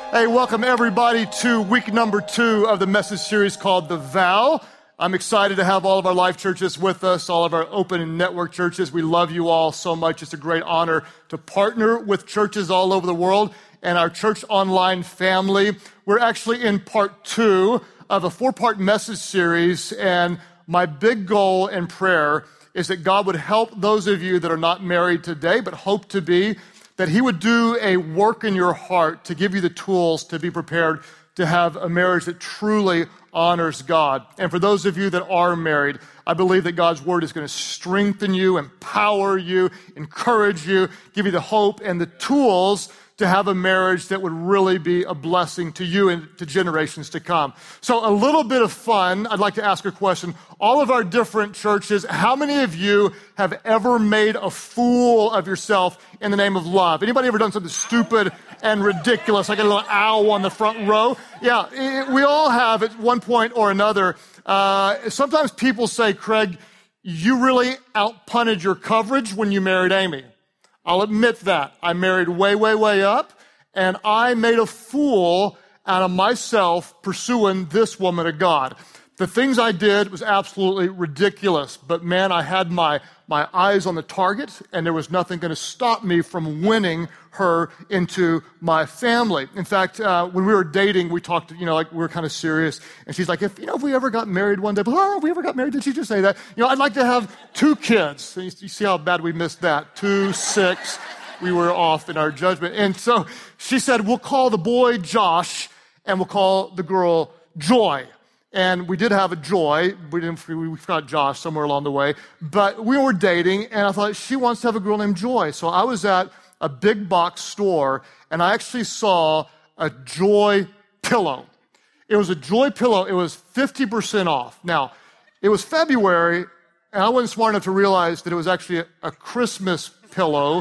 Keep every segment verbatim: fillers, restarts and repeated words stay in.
Hey, welcome everybody to week number two of the message series called The Vow. I'm excited to have all of our life churches with us, all of our open and network churches. We love you all so much. It's a great honor to partner with churches all over the world and our church online family. We're actually in part two of a four-part message series, and my big goal and prayer is that God would help those of you that are not married today but hope to be, that he would do a work in your heart to give you the tools to be prepared to have a marriage that truly honors God. And for those of you that are married, I believe that God's word is going to strengthen you, empower you, encourage you, give you the hope and the tools to have a marriage that would really be a blessing to you and to generations to come. So a little bit of fun, I'd like to ask a question. All of our different churches, how many of you have ever made a fool of yourself in the name of love? Anybody ever done something stupid and ridiculous? I got a little owl on the front row. Yeah, it, we all have at one point or another. Uh, sometimes people say, Craig, you really outpunted your coverage when you married Amy. I'll admit that. I married way, way, way up, and I made a fool out of myself pursuing this woman of God. The things I did was absolutely ridiculous, but man, I had my, my eyes on the target, and there was nothing going to stop me from winning her into my family. In fact, uh, when we were dating, we talked, you know, like we were kind of serious, and she's like, if, you know, if we ever got married one day, oh, if we ever got married, did she just say that? You know, I'd like to have two kids. You see how bad we missed that? Two, six, we were off in our judgment. And so she said, we'll call the boy Josh, and we'll call the girl Joy. And we did have a Joy. We didn't, we forgot Josh somewhere along the way. But we were dating, and I thought, she wants to have a girl named Joy. So I was at a big box store, and I actually saw a Joy pillow. It was a Joy pillow. It was fifty percent off. Now, it was February, and I wasn't smart enough to realize that it was actually a, a Christmas pillow,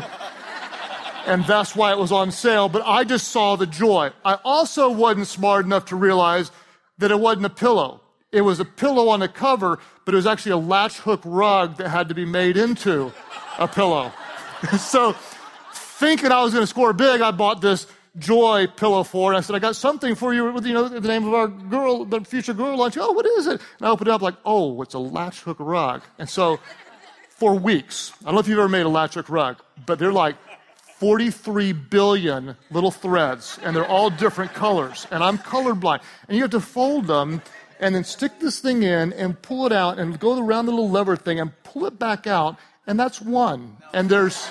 and that's why it was on sale. But I just saw the Joy. I also wasn't smart enough to realize that it wasn't a pillow. It was a pillow on the cover, but it was actually a latch hook rug that had to be made into a pillow. So, thinking I was going to score big, I bought this Joy pillow for it. And I said, I got something for you with, you know, the name of our girl, the future girl lunch. Oh, what is it? And I opened it up like, oh, it's a latch hook rug. And so, for weeks, I don't know if you've ever made a latch hook rug, but they're like forty-three billion little threads, and they're all different colors. And I'm colorblind. And you have to fold them and then stick this thing in and pull it out and go around the little lever thing and pull it back out, and that's one. And there's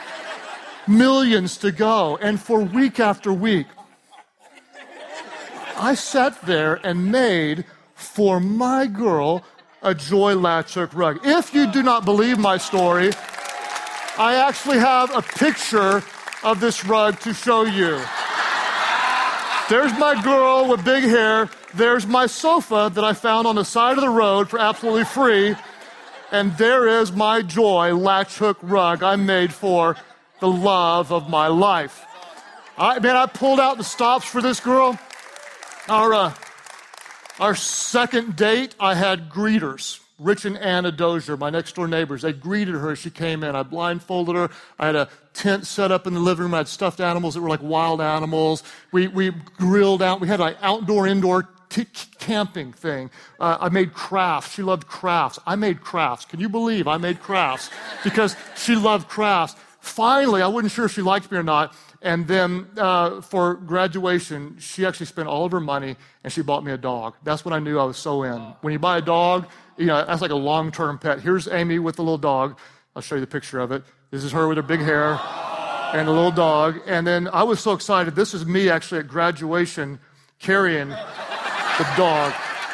millions to go. And for week after week, I sat there and made for my girl a Joy latch hook rug. If you do not believe my story, I actually have a picture of this rug to show you. There's my girl with big hair. There's my sofa that I found on the side of the road for absolutely free. And there is my Joy latch hook rug I made for the love of my life. I, man, I pulled out the stops for this girl. Our, uh, our second date, I had greeters. Rich and Anna Dozier, my next door neighbors, they greeted her as she came in. I blindfolded her. I had a tent set up in the living room. I had stuffed animals that were like wild animals. We we grilled out. We had an outdoor, indoor t- camping thing. Uh, I made crafts. She loved crafts. I made crafts. Can you believe I made crafts? Because she loved crafts. Finally, I wasn't sure if she liked me or not. And then uh, for graduation, she actually spent all of her money, and she bought me a dog. That's when I knew I was so in. When you buy a dog, you know, that's like a long-term pet. Here's Amy with the little dog. I'll show you the picture of it. This is her with her big hair and a little dog. And then I was so excited. This is me actually at graduation carrying the dog.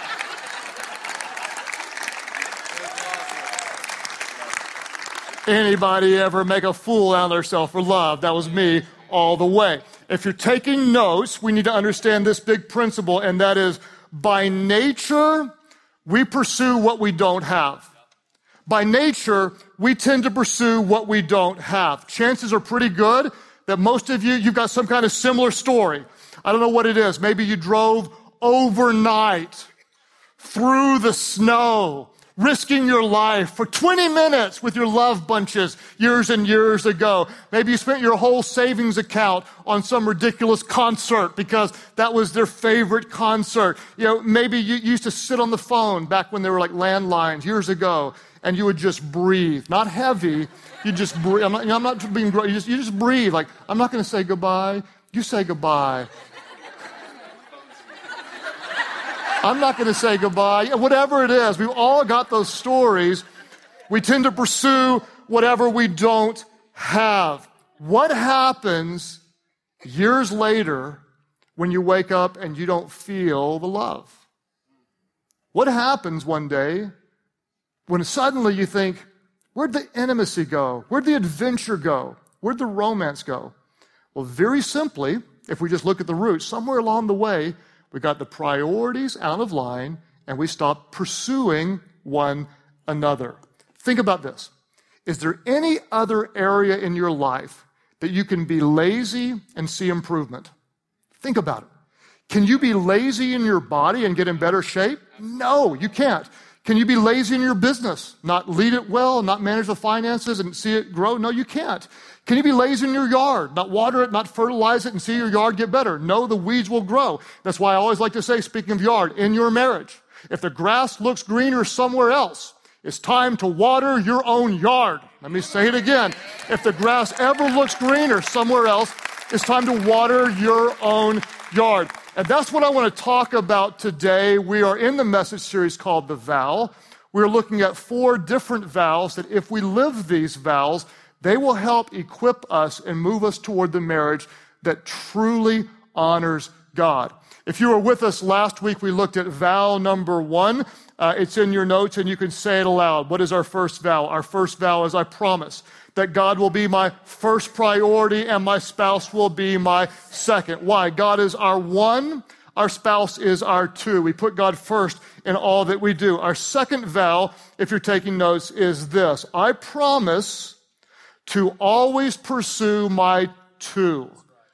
Anybody ever make a fool out of themselves for love? That was me all the way. If you're taking notes, we need to understand this big principle, and that is, by nature, we pursue what we don't have. By nature, we tend to pursue what we don't have. Chances are pretty good that most of you, you've got some kind of similar story. I don't know what it is. Maybe you drove overnight through the snow risking your life for twenty minutes with your love bunches years and years ago. Maybe you spent your whole savings account on some ridiculous concert because that was their favorite concert. You know, maybe you used to sit on the phone back when there were like landlines years ago, and you would just breathe. Not heavy, you just breathe. I'm not, you know, I'm not being gross. You just, you just breathe. Like, I'm not going to say goodbye. You say goodbye. I'm not going to say goodbye. Whatever it is, we've all got those stories. We tend to pursue whatever we don't have. What happens years later when you wake up and you don't feel the love? What happens one day when suddenly you think, where'd the intimacy go? Where'd the adventure go? Where'd the romance go? Well, very simply, if we just look at the roots, somewhere along the way, we got the priorities out of line, and we stopped pursuing one another. Think about this. Is there any other area in your life that you can be lazy and see improvement? Think about it. Can you be lazy in your body and get in better shape? No, you can't. Can you be lazy in your business, not lead it well, not manage the finances and see it grow? No, you can't. Can you be lazy in your yard, not water it, not fertilize it, and see your yard get better? No, the weeds will grow. That's why I always like to say, speaking of yard, in your marriage, if the grass looks greener somewhere else, it's time to water your own yard. Let me say it again. If the grass ever looks greener somewhere else, it's time to water your own yard. And that's what I want to talk about today. We are in the message series called The Vow. We're looking at four different vows that if we live these vows, they will help equip us and move us toward the marriage that truly honors God. If you were with us last week, we looked at vow number one. Uh, it's in your notes, and you can say it aloud. What is our first vow? Our first vow is I promise that God will be my first priority and my spouse will be my second. Why? God is our one. Our spouse is our two. We put God first in all that we do. Our second vow, if you're taking notes, is this. I promise to always pursue my two.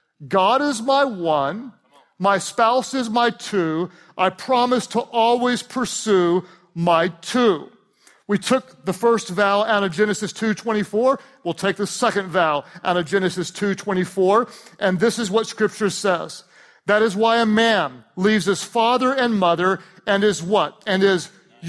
God is my one. My spouse is my two. I promise to always pursue my two. We took the first vow out of Genesis two twenty-four. We'll take the second vow out of Genesis two twenty-four. And this is what Scripture says. That is why a man leaves his father and mother and is what? And is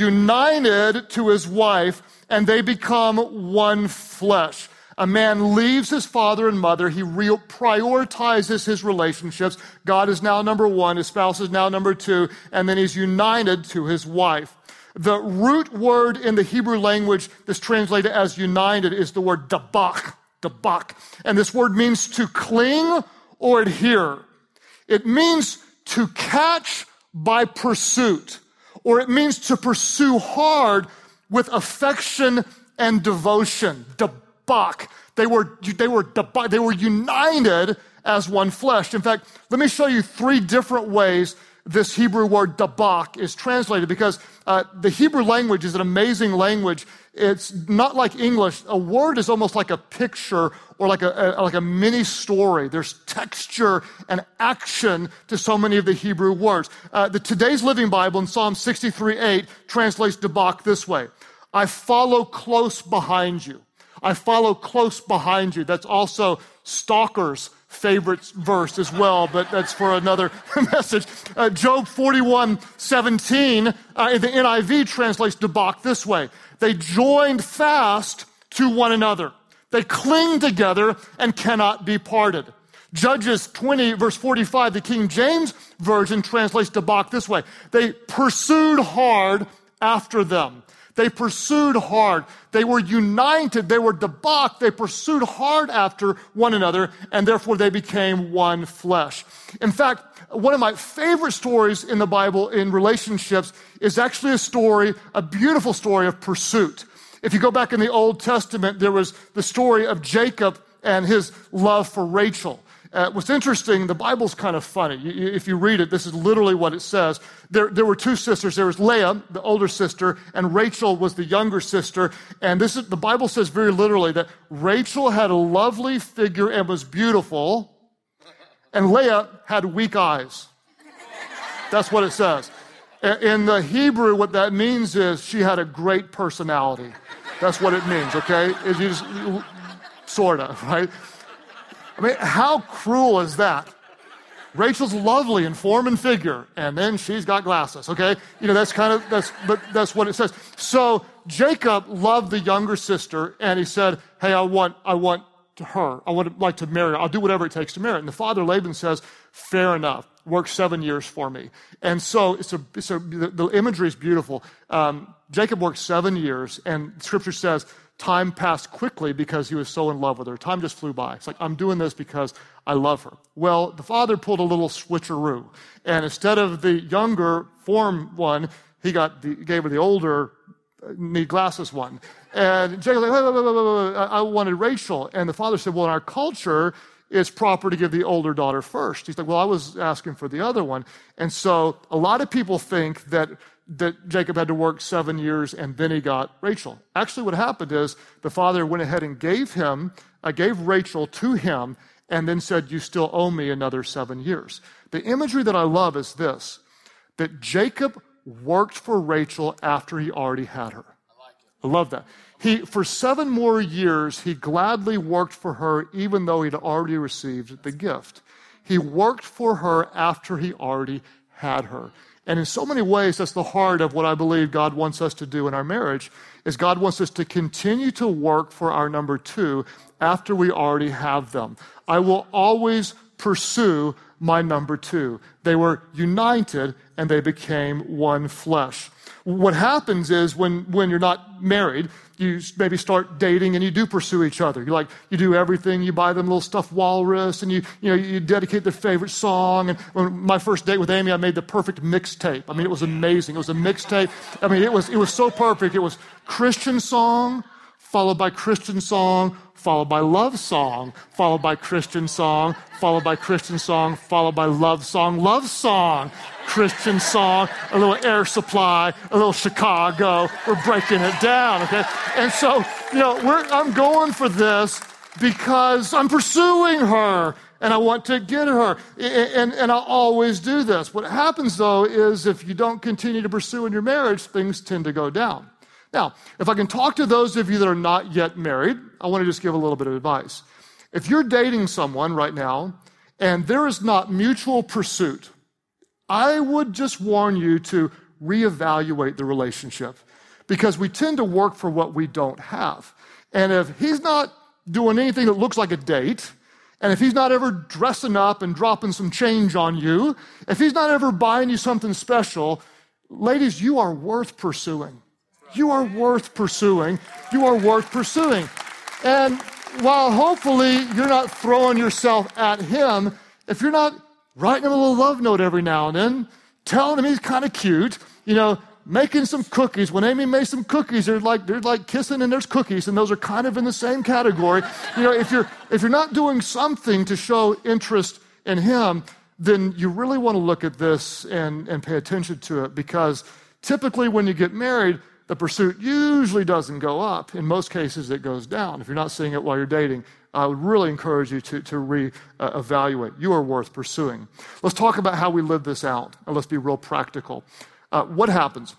united to his wife, and they become one flesh. A man leaves his father and mother. He re- prioritizes his relationships. God is now number one. His spouse is now number two. And then he's united to his wife. The root word in the Hebrew language that's translated as united is the word dabak, dabak. And this word means to cling or adhere. It means to catch by pursuit, or it means to pursue hard with affection and devotion. Dabak. They were, they were, they were united as one flesh. In fact, let me show you three different ways this Hebrew word dabak is translated, because uh, the Hebrew language is an amazing language. It's not like English. A word is almost like a picture or like a, a like a mini story. There's texture and action to so many of the Hebrew words. Uh, the Today's Living Bible in Psalm sixty-three eight translates dabak this way. I follow close behind you. I follow close behind you. That's also Stalker's favorite verse as well, but that's for another message. Uh, Job forty-one seventeen uh, in the N I V translates dabak this way. They joined fast to one another. They cling together and cannot be parted. Judges twenty verse forty-five, the King James Version translates dabak this way. They pursued hard after them. They pursued hard. They were united. They were dabak. They pursued hard after one another, and therefore they became one flesh. In fact, one of my favorite stories in the Bible in relationships is actually a story, a beautiful story of pursuit. If you go back in the Old Testament, there was the story of Jacob and his love for Rachel. Uh, what's interesting, the Bible's kind of funny. You, you, if you read it, this is literally what it says. There, there were two sisters. There was Leah, the older sister, and Rachel was the younger sister. And this is, the Bible says very literally that Rachel had a lovely figure and was beautiful, and Leah had weak eyes. That's what it says. In the Hebrew, what that means is she had a great personality. That's what it means, okay? Is you just, sort of, right? I mean, how cruel is that? Rachel's lovely in form and figure, and then she's got glasses, okay? You know, that's kind of, that's, but that's what it says. So Jacob loved the younger sister, and he said, hey, I want, I want her. I would like to marry her. I'll do whatever it takes to marry her. And the father, Laban, says, fair enough. Work seven years for me. And so it's a, it's a, the, the imagery is beautiful. Um, Jacob worked seven years, and Scripture says time passed quickly because he was so in love with her. Time just flew by. It's like, I'm doing this because I love her. Well, the father pulled a little switcheroo, and instead of the younger form one, he got the, gave her the older need glasses one. And Jacob was like, wait, wait, wait, wait, wait, I wanted Rachel. And the father said, well, in our culture, it's proper to give the older daughter first. He's like, well, I was asking for the other one. And so a lot of people think that that Jacob had to work seven years and then he got Rachel. Actually, what happened is the father went ahead and gave him, uh, gave Rachel to him, and then said, you still owe me another seven years. The imagery that I love is this, that Jacob worked for Rachel after he already had her. I like it. I love that. He, for seven more years, he gladly worked for her even though he'd already received the gift. He worked for her after he already had her. And in so many ways, that's the heart of what I believe God wants us to do in our marriage, is God wants us to continue to work for our number two after we already have them. I will always pursue my number two. They were united and they became one flesh. What happens is when, when you're not married, you maybe start dating and you do pursue each other. You like, you do everything. You buy them little stuffed walrus and you, you know, you dedicate their favorite song. And when my first date with Amy, I made the perfect mixtape. I mean, it was amazing. It was a mixtape. I mean, it was, it was so perfect. It was Christian song, followed by Christian song, followed by love song, followed by Christian song, followed by Christian song, followed by love song, love song, Christian song, a little Air Supply, a little Chicago. We're breaking it down, okay? And so, you know, we're, I'm going for this because I'm pursuing her and I want to get her. And, and I'll always do this. What happens, though, is if you don't continue to pursue in your marriage, things tend to go down. Now, if I can talk to those of you that are not yet married, I want to just give a little bit of advice. If you're dating someone right now and there is not mutual pursuit, I would just warn you to reevaluate the relationship because we tend to work for what we don't have. And if he's not doing anything that looks like a date, and if he's not ever dressing up and dropping some change on you, if he's not ever buying you something special, ladies, you are worth pursuing. You are worth pursuing. You are worth pursuing. And while hopefully you're not throwing yourself at him, if you're not writing him a little love note every now and then, telling him he's kind of cute, you know, making some cookies. When Amy made some cookies, they're like they're like kissing and there's cookies, and those are kind of in the same category. You know, if you're if you're not doing something to show interest in him, then you really want to look at this and, and pay attention to it, because typically when you get married, the pursuit usually doesn't go up. In most cases, it goes down. If you're not seeing it while you're dating, I would really encourage you to, to re-evaluate. You are worth pursuing. Let's talk about how we live this out, and let's be real practical. Uh, what happens?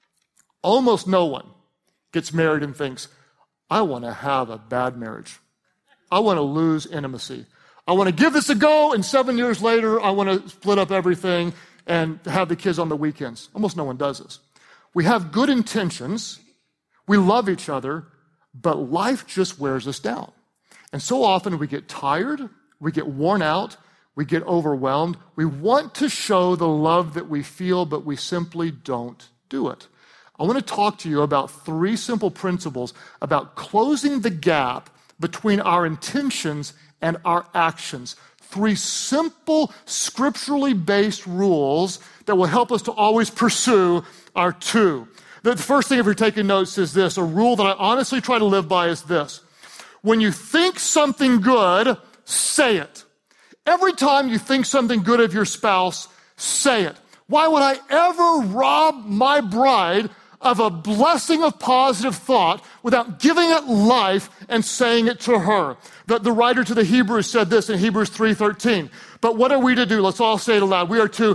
Almost no one gets married and thinks, I want to have a bad marriage. I want to lose intimacy. I want to give this a go, and seven years later, I want to split up everything and have the kids on the weekends. Almost no one does this. We have good intentions, we love each other, but life just wears us down. And so often we get tired, we get worn out, we get overwhelmed. We want to show the love that we feel, but we simply don't do it. I want to talk to you about three simple principles about closing the gap between our intentions and our actions. Three simple, scripturally based rules that will help us to always pursue our two. The first thing, if you're taking notes, is this. A rule that I honestly try to live by is this. When you think something good, say it. Every time you think something good of your spouse, say it. Why would I ever rob my bride of a blessing of positive thought without giving it life and saying it to her? The, the writer to the Hebrews said this in Hebrews three thirteen. But what are we to do? Let's all say it aloud. We are to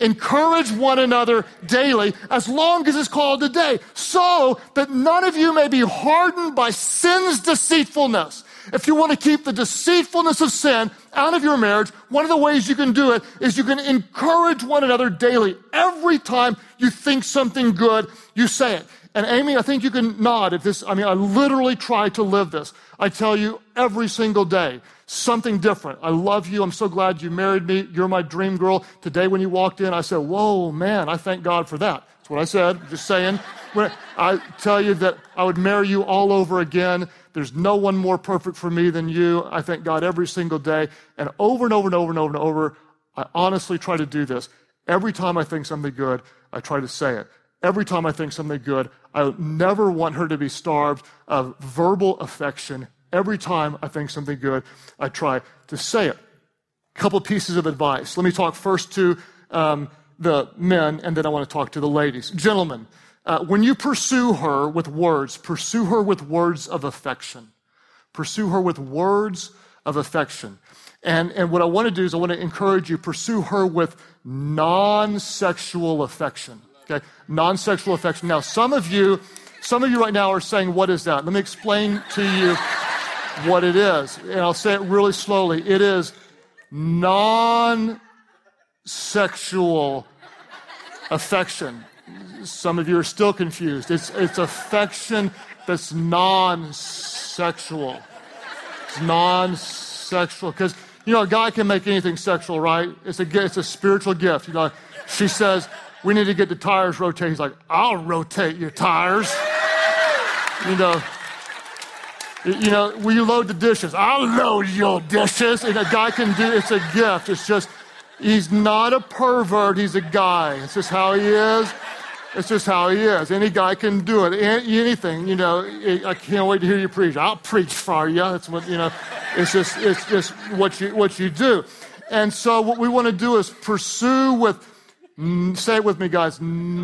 Encourage one another daily as long as it's called today, so that none of you may be hardened by sin's deceitfulness. If you want to keep the deceitfulness of sin out of your marriage, one of the ways you can do it is you can encourage one another daily. Every time you think something good, you say it. And Amy, I think you can nod if this, I mean, I literally try to live this. I tell you every single day, something different. I love you. I'm so glad you married me. You're my dream girl. Today when you walked in, I said, whoa, man, I thank God for that. That's what I said, just saying. When I tell you that I would marry you all over again. There's no one more perfect for me than you. I thank God every single day. And over and over and over and over and over, I honestly try to do this. Every time I think something good, I try to say it. Every time I think something good, I never want her to be starved of verbal affection. Every time I think something good, I try to say it. A couple pieces of advice. Let me talk first to um, the men, and then I want to talk to the ladies. Gentlemen, uh, when you pursue her with words, pursue her with words of affection. Pursue her with words of affection. And, and what I want to do is I want to encourage you, pursue her with non-sexual affection. Okay, non-sexual affection. Now, some of you, some of you right now are saying, what is that? Let me explain to you what it is. And I'll say it really slowly. It is non-sexual affection. Some of you are still confused. It's, it's affection that's non-sexual. It's non-sexual. Because, you know, a guy can make anything sexual, right? It's a, it's a spiritual gift. You know, she says, we need to get the tires rotated. He's like, I'll rotate your tires. You know, you know, will you load the dishes? I'll load your dishes. And a guy can do, it's a gift. It's just, he's not a pervert. He's a guy. It's just how he is. It's just how he is. Any guy can do it. Anything, you know, I can't wait to hear you preach. I'll preach for you. That's what, you know, it's just, it's just what you, what you do. And so what we want to do is pursue with, say it with me, guys,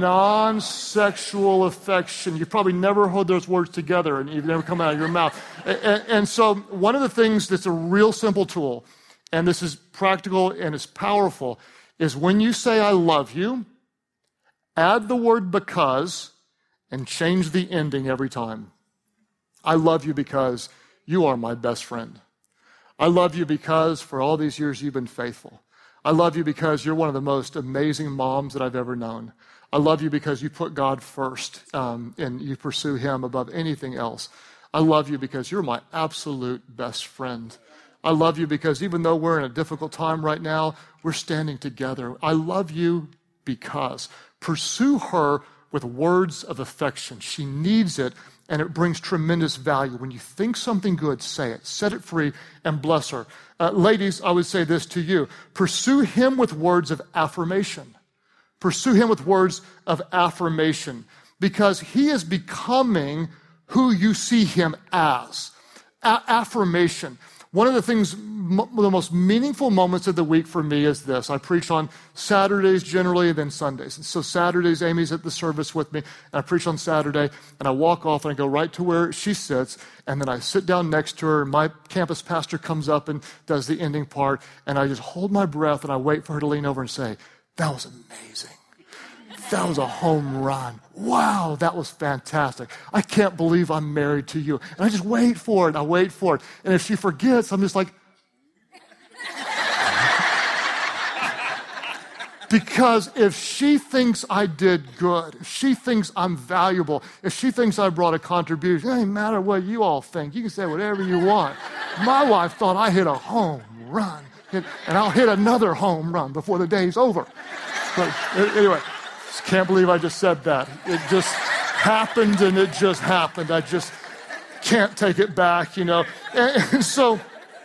non-sexual affection. You've probably never heard those words together, and you've never come out of your mouth. And, and so one of the things that's a real simple tool, and this is practical and it's powerful, is when you say, I love you, add the word because, and change the ending every time. I love you because you are my best friend. I love you because for all these years you've been faithful. I love you because you're one of the most amazing moms that I've ever known. I love you because you put God first um, and you pursue him above anything else. I love you because you're my absolute best friend. I love you because even though we're in a difficult time right now, we're standing together. I love you because. Pursue her with words of affection. She needs it, and it brings tremendous value. When you think something good, say it. Set it free and bless her. Uh, ladies, I would say this to you. Pursue him with words of affirmation. Pursue him with words of affirmation because he is becoming who you see him as. A- affirmation. One of the things, m- the most meaningful moments of the week for me is this. I preach on Saturdays generally, and then Sundays. And so Saturdays, Amy's at the service with me, and I preach on Saturday, and I walk off and I go right to where she sits, and then I sit down next to her, and my campus pastor comes up and does the ending part, and I just hold my breath, and I wait for her to lean over and say, that was amazing. That was a home run. Wow, that was fantastic. I can't believe I'm married to you. And I just wait for it. I wait for it. And if she forgets, I'm just like, because if she thinks I did good, if she thinks I'm valuable, if she thinks I brought a contribution, it doesn't matter what you all think. You can say whatever you want. My wife thought I hit a home run, and I'll hit another home run before the day's over. But anyway. Can't believe I just said that. It just happened and it just happened. I just can't take it back, you know. And, and so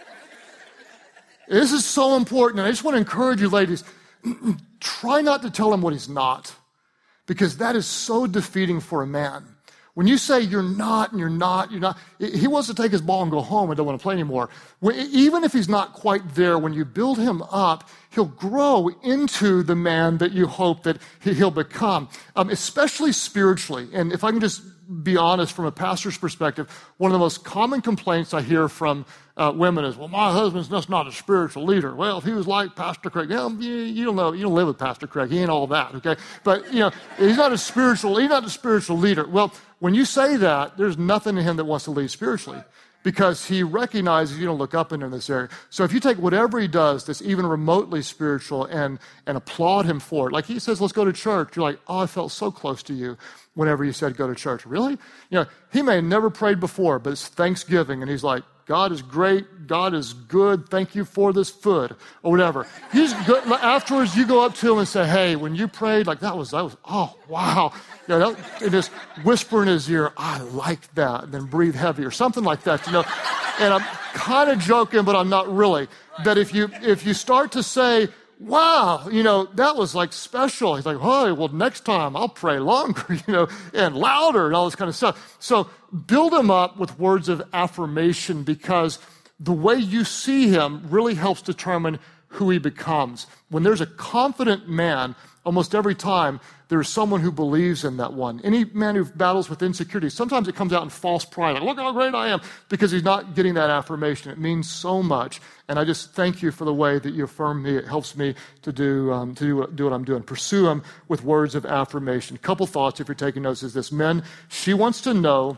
this is so important. And I just want to encourage you, ladies, try not to tell him what he's not, because that is so defeating for a man. When you say you're not and you're not, you're not, he wants to take his ball and go home and don't want to play anymore. When, even if he's not quite there, when you build him up, he'll grow into the man that you hope that he, he'll become, um, especially spiritually. And if I can just be honest from a pastor's perspective, one of the most common complaints I hear from uh, women is, well, my husband's just not a spiritual leader. Well, if he was like Pastor Craig, yeah, you, you don't know, you don't live with Pastor Craig. He ain't all that, okay? But, you know, he's not a spiritual, he's not a spiritual leader. Well, when you say that, there's nothing in him that wants to lead spiritually, because he recognizes you don't look up into this area. So if you take whatever he does that's even remotely spiritual and, and applaud him for it, like he says, let's go to church, you're like, oh, I felt so close to you whenever you said go to church. Really? You know, he may have never prayed before, but it's Thanksgiving, and he's like, God is great, God is good, thank you for this food, or whatever. He's good. Afterwards, you go up to him and say, hey, when you prayed, like that was, that was, oh, wow. You know, that, and just whisper in his ear, I like that, and then breathe heavy, or something like that, you know. And I'm kind of joking, but I'm not really. That if you if you start to say, wow, you know, that was like special. He's like, hey, well, next time I'll pray longer, you know, and louder and all this kind of stuff. So build him up with words of affirmation, because the way you see him really helps determine who he becomes. When there's a confident man, almost every time there's someone who believes in that one. Any man who battles with insecurity, sometimes it comes out in false pride, like, look how great I am, because he's not getting that affirmation. It means so much. And I just thank you for the way that you affirm me. It helps me to do um, to do what, do what I'm doing. Pursue him with words of affirmation. Couple thoughts, if you're taking notes, is this. Men, she wants to know,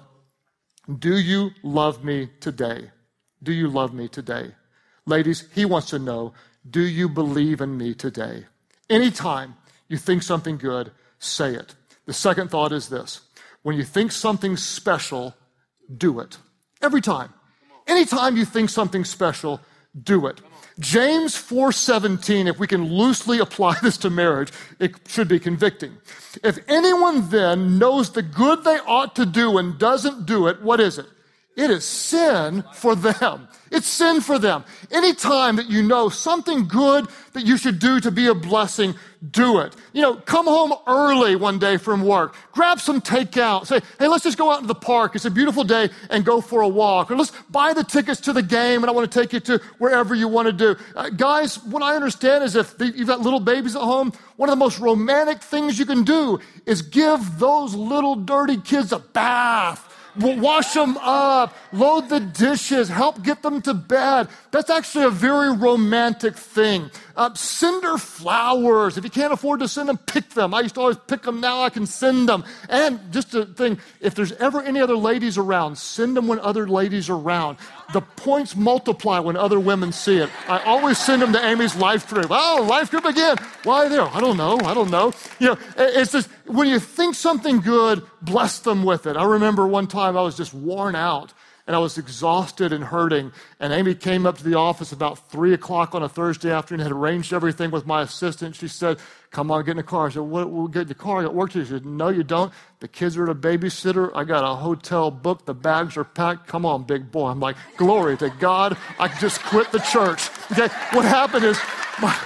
do you love me today? Do you love me today? Ladies, he wants to know, do you believe in me today? Anytime you think something good, say it. The second thought is this. When you think something special, do it. Every time. Anytime you think something special, do it. James four seventeen, if we can loosely apply this to marriage, it should be convicting. If anyone then knows the good they ought to do and doesn't do it, what is it? It is sin for them. It's sin for them. Anytime that you know something good that you should do to be a blessing, do it. You know, come home early one day from work. Grab some takeout. Say, hey, let's just go out to the park. It's a beautiful day, and go for a walk. Or let's buy the tickets to the game, and I want to take you to wherever you want to do. Uh, guys, what I understand is if you've got little babies at home, one of the most romantic things you can do is give those little dirty kids a bath. We'll wash them up, load the dishes, help get them to bed. That's actually a very romantic thing. Uh, send her flowers. If you can't afford to send them, pick them. I used to always pick them. Now I can send them. And just a thing, if there's ever any other ladies around, send them when other ladies are around. The points multiply when other women see it. I always send them to Amy's life group. Oh, life group again. Why there? I don't know. I don't know. You know, it's just, when you think something good, bless them with it. I remember one time I was just worn out, and I was exhausted and hurting. And Amy came up to the office about three o'clock on a Thursday afternoon, had arranged everything with my assistant. She said, come on, get in the car. I said, what, we'll get in the car. I got work to do. She said, no, you don't. The kids are at a babysitter. I got a hotel booked. The bags are packed. Come on, big boy. I'm like, glory to God. I just quit the church. Okay, what happened is, my,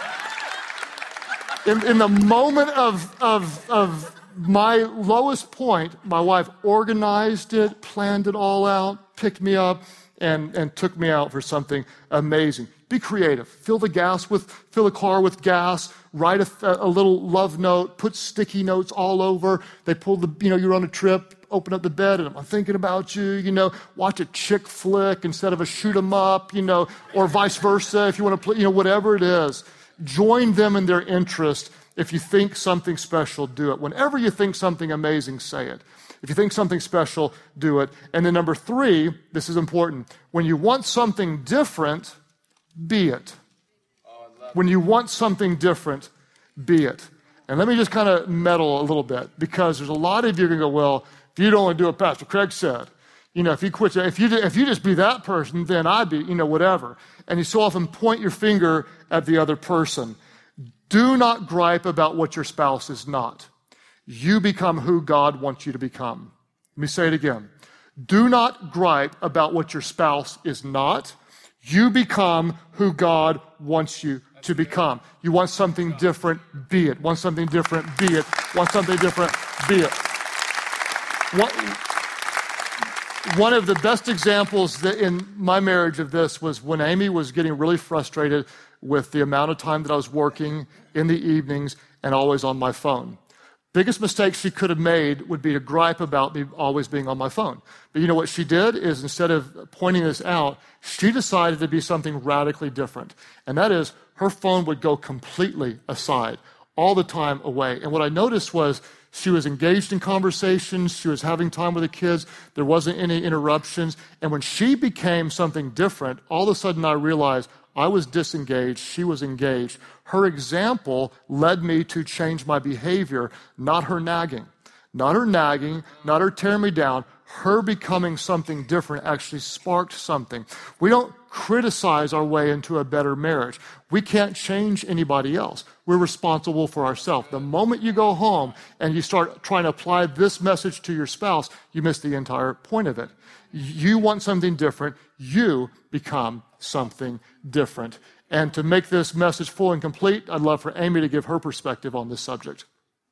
in, in the moment of, of, of my lowest point, my wife organized it, planned it all out, picked me up, and, and took me out for something amazing. Be creative. Fill the gas with, fill the car with gas. Write a, a little love note. Put sticky notes all over. They pull the, you know, you're on a trip. Open up the bed, and I'm thinking about you. You know, watch a chick flick instead of a shoot 'em up. You know, or vice versa. If you want to play, you know, whatever it is, join them in their interest. If you think something special, do it. Whenever you think something amazing, say it. If you think something special, do it. And then number three, this is important. When you want something different, be it. When you want something different, be it. And let me just kind of meddle a little bit, because there's a lot of you going to go, well, if you don't want to do what Pastor Craig said, you know, if you quit, if you if you just be that person, then I'd be, you know, whatever. And you so often point your finger at the other person. Do not gripe about what your spouse is not. You become who God wants you to become. Let me say it again. Do not gripe about what your spouse is not. You become who God wants you to become. You want something different, be it. Want something different, be it. Want something different, be it. One, one of the best examples that in my marriage of this was when Amy was getting really frustrated with the amount of time that I was working in the evenings and always on my phone. Biggest mistake she could have made would be to gripe about me always being on my phone. But you know what she did is, instead of pointing this out, she decided to be something radically different. And that is, her phone would go completely aside, all the time away. And what I noticed was she was engaged in conversations, she was having time with the kids, there wasn't any interruptions. And when she became something different, all of a sudden I realized I was disengaged, she was engaged. Her example led me to change my behavior, not her nagging. Not her nagging, not her tearing me down. Her becoming something different actually sparked something. We don't criticize our way into a better marriage. We can't change anybody else. We're responsible for ourselves. The moment you go home and you start trying to apply this message to your spouse, you miss the entire point of it. You want something different, you become something different. And to make this message full and complete, I'd love for Amy to give her perspective on this subject.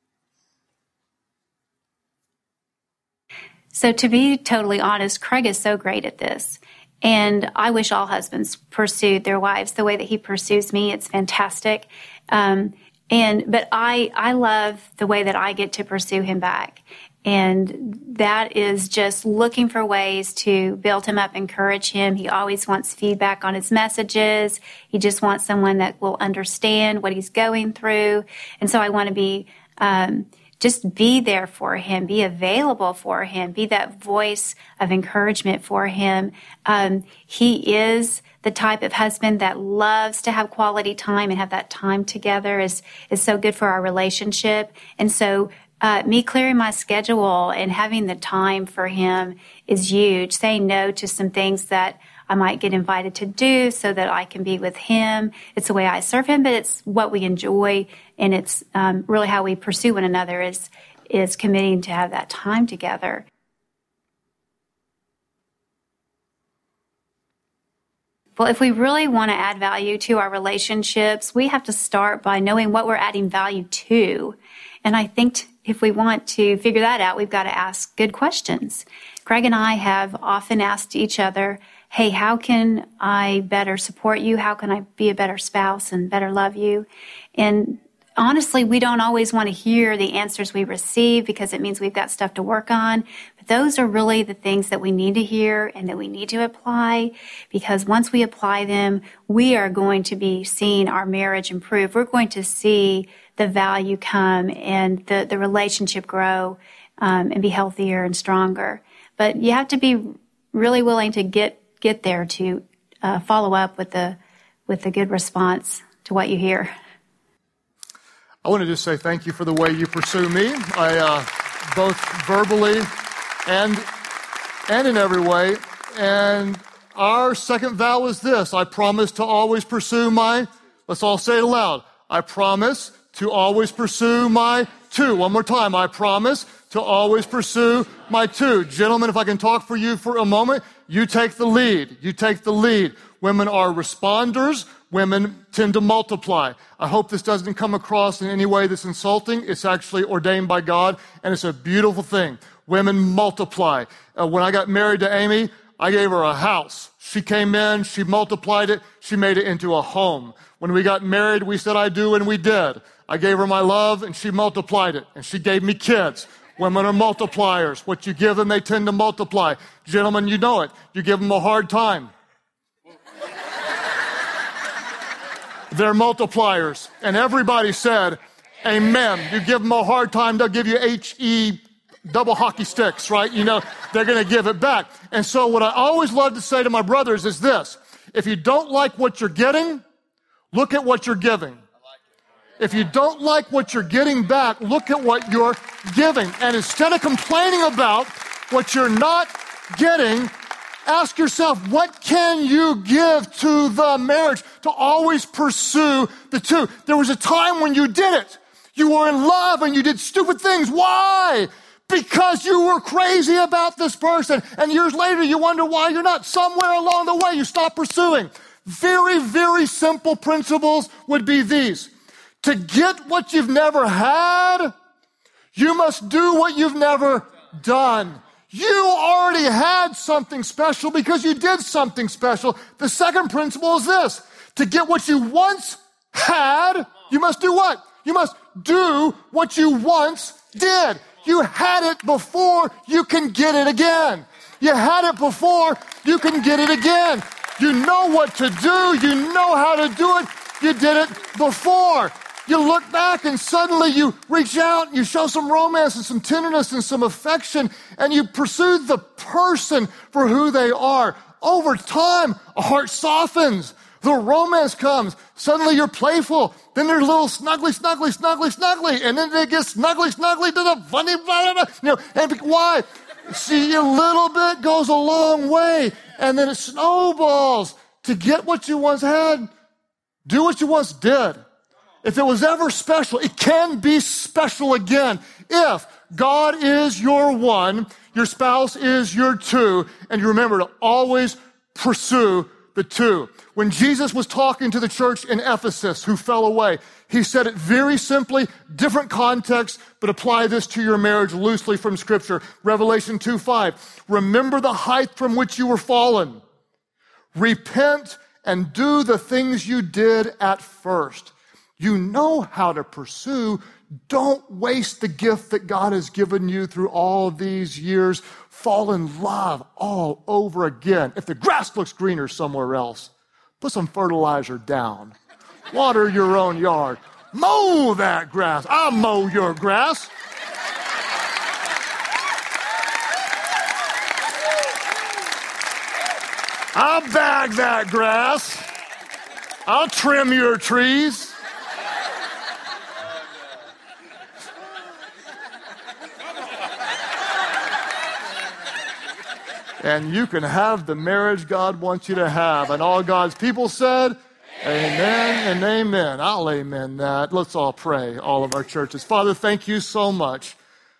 So to be totally honest, Craig is so great at this. And I wish all husbands pursued their wives the way that he pursues me. It's fantastic. Um, and but I I love the way that I get to pursue him back. And that is just looking for ways to build him up, encourage him. He always wants feedback on his messages. He just wants someone that will understand what he's going through. And so I want to be, um, just be there for him, be available for him, be that voice of encouragement for him. Um, he is the type of husband that loves to have quality time, and have that time together is, is so good for our relationship. And so Uh, me clearing my schedule and having the time for him is huge. Saying no to some things that I might get invited to do so that I can be with him. It's the way I serve him, but it's what we enjoy, and it's um, really how we pursue one another is is committing to have that time together. Well, if we really want to add value to our relationships, we have to start by knowing what we're adding value to. And I think t- if we want to figure that out, we've got to ask good questions. Greg and I have often asked each other, hey, how can I better support you? How can I be a better spouse and better love you? And honestly, we don't always want to hear the answers we receive because it means we've got stuff to work on. But those are really the things that we need to hear and that we need to apply, because once we apply them, we are going to be seeing our marriage improve. We're going to see the value come and the, the relationship grow um, and be healthier and stronger. But you have to be really willing to get get there to uh, follow up with the with a good response to what you hear. I want to just say thank you for the way you pursue me. I uh, both verbally and and in every way. And our second vow is this: I promise to always pursue my. Let's all say it aloud. I promise to always pursue my two. One more time. I promise to always pursue my two. Gentlemen, if I can talk for you for a moment, you take the lead. You take the lead. Women are responders. Women tend to multiply. I hope this doesn't come across in any way that's insulting. It's actually ordained by God, and it's a beautiful thing. Women multiply. Uh, when I got married to Amy, I gave her a house. She came in, she multiplied it, she made it into a home. When we got married, we said I do, and we did. I gave her my love, and she multiplied it, and she gave me kids. Women are multipliers. What you give them, they tend to multiply. Gentlemen, you know it. You give them a hard time. They're multipliers. And everybody said, amen. You give them a hard time, they'll give you H E double hockey sticks, right? You know, they're going to give it back. And so what I always love to say to my brothers is this: if you don't like what you're getting, look at what you're giving. If you don't like what you're getting back, look at what you're giving. And instead of complaining about what you're not getting, ask yourself, what can you give to the marriage to always pursue the two? There was a time when you did it. You were in love and you did stupid things. Why? Because you were crazy about this person. And years later, you wonder why you're not. Somewhere along the way, you stop pursuing. Very, very simple principles would be these. To get what you've never had, you must do what you've never done. You already had something special because you did something special. The second principle is this: to get what you once had, you must do what? You must do what you once did. You had it before, you can get it again. You had it before, you can get it again. You know what to do. You know how to do it. You did it before. You look back and suddenly you reach out, you show some romance and some tenderness and some affection, and you pursue the person for who they are. Over time, a heart softens. The romance comes. Suddenly you're playful. Then there's a little snuggly, snuggly, snuggly, snuggly. And then it gets snuggly, snuggly to the funny, blah, blah, blah. You know, and why? See, a little bit goes a long way. And then it snowballs. To get what you once had, do what you once did. If it was ever special, it can be special again. If God is your one, your spouse is your two, and you remember to always pursue the two. When Jesus was talking to the church in Ephesus who fell away, he said it very simply, different context, but apply this to your marriage loosely from Scripture. Revelation two five. Remember the height from which you were fallen. Repent and do the things you did at first. You know how to pursue. Don't waste the gift that God has given you through all these years. Fall in love all over again. If the grass looks greener somewhere else, put some fertilizer down. Water your own yard. Mow that grass. I'll mow your grass. I'll bag that grass. I'll trim your trees. And you can have the marriage God wants you to have. And all God's people said, amen and amen. I'll amen that. Let's all pray, all of our churches. Father, thank you so much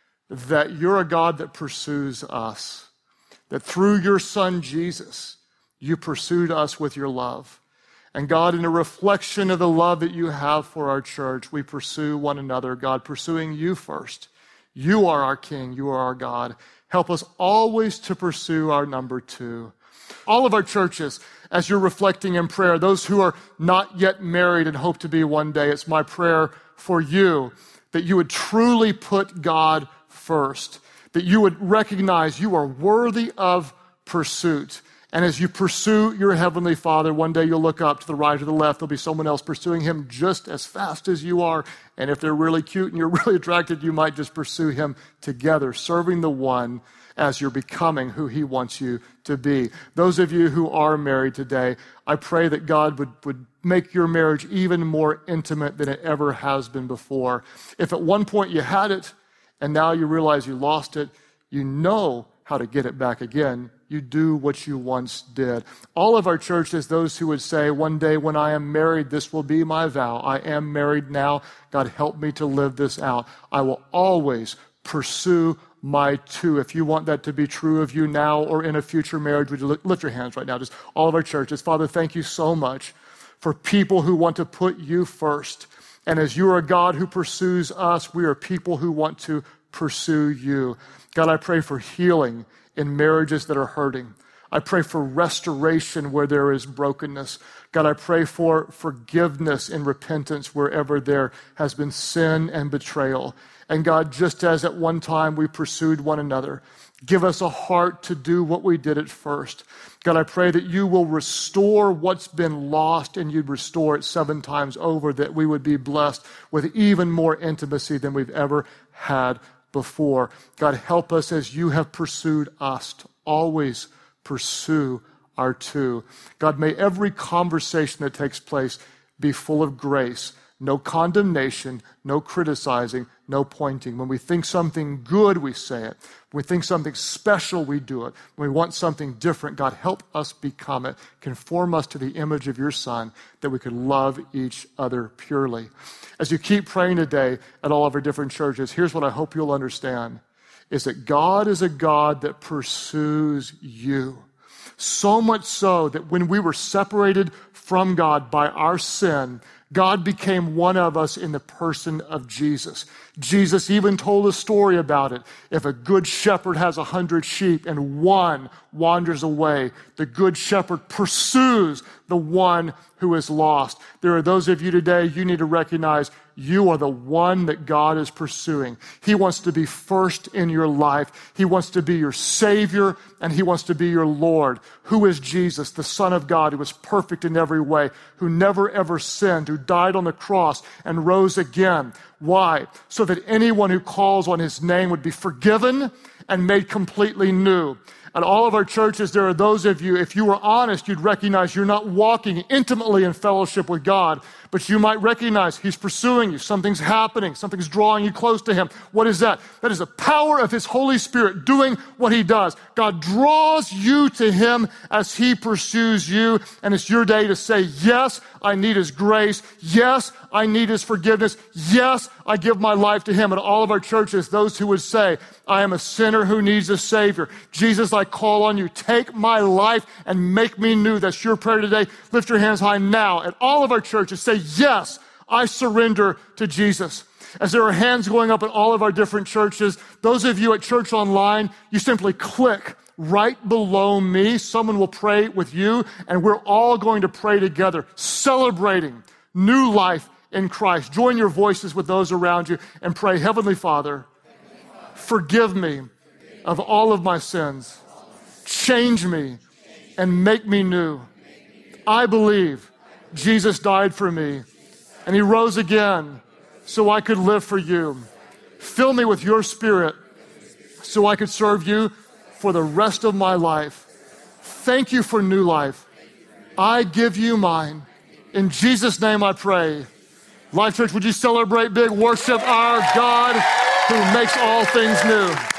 that you're a God that pursues us. That through your Son, Jesus, you pursued us with your love. And God, in a reflection of the love that you have for our church, we pursue one another. God, pursuing you first. You are our King. You are our God. Help us always to pursue our number two. All of our churches, as you're reflecting in prayer, those who are not yet married and hope to be one day, it's my prayer for you that you would truly put God first, that you would recognize you are worthy of pursuit. And as you pursue your Heavenly Father, one day you'll look up to the right or the left. There'll be someone else pursuing him just as fast as you are. And if they're really cute and you're really attracted, you might just pursue him together, serving the one as you're becoming who he wants you to be. Those of you who are married today, I pray that God would, would make your marriage even more intimate than it ever has been before. If at one point you had it and now you realize you lost it, you know how to get it back again. You do what you once did. All of our churches, those who would say, one day when I am married, this will be my vow. I am married now. God, help me to live this out. I will always pursue my two. If you want that to be true of you now or in a future marriage, would you lift your hands right now? Just all of our churches. Father, thank you so much for people who want to put you first. And as you are a God who pursues us, we are people who want to pursue you. God, I pray for healing in marriages that are hurting. I pray for restoration where there is brokenness. God, I pray for forgiveness and repentance wherever there has been sin and betrayal. And God, just as at one time we pursued one another, give us a heart to do what we did at first. God, I pray that you will restore what's been lost and you'd restore it seven times over, that we would be blessed with even more intimacy than we've ever had before. God, help us as you have pursued us to always pursue our two. God, may every conversation that takes place be full of grace, no condemnation, no criticizing, no pointing. When we think something good, we say it. When we think something special, we do it. When we want something different, God, help us become it. Conform us to the image of your Son, that we could love each other purely. As you keep praying today at all of our different churches, here's what I hope you'll understand, is that God is a God that pursues you. So much so that when we were separated from God by our sin, God became one of us in the person of Jesus. Jesus even told a story about it. If a good shepherd has a hundred sheep and one wanders away, the good shepherd pursues the one who is lost. There are those of you today, you need to recognize you are the one that God is pursuing. He wants to be first in your life. He wants to be your Savior, and He wants to be your Lord. Who is Jesus, the Son of God, who was perfect in every way, who never ever sinned, who died on the cross and rose again. Why? So that anyone who calls on His name would be forgiven and made completely new. At all of our churches, there are those of you, if you were honest, you'd recognize you're not walking intimately in fellowship with God, but you might recognize He's pursuing you. Something's happening. Something's drawing you close to Him. What is that? That is the power of His Holy Spirit doing what He does. God draws you to Him as He pursues you, and it's your day to say, yes, I need His grace. Yes, I need His forgiveness. Yes, I give my life to Him. At all of our churches, those who would say, I am a sinner who needs a Savior. Jesus, I call on you. Take my life and make me new. That's your prayer today. Lift your hands high now. At all of our churches, say, yes, I surrender to Jesus. As there are hands going up at all of our different churches, those of you at Church Online, you simply click right below me. Someone will pray with you, and we're all going to pray together, celebrating new life in Christ. Join your voices with those around you and pray, Heavenly Father, forgive me of all of my sins. Change me and make me new. I believe Jesus died for me and He rose again so I could live for you. Fill me with your Spirit so I could serve you for the rest of my life. Thank you for new life. I give you mine. In Jesus' name I pray. Life Church, would you celebrate big? Worship our God who makes all things new.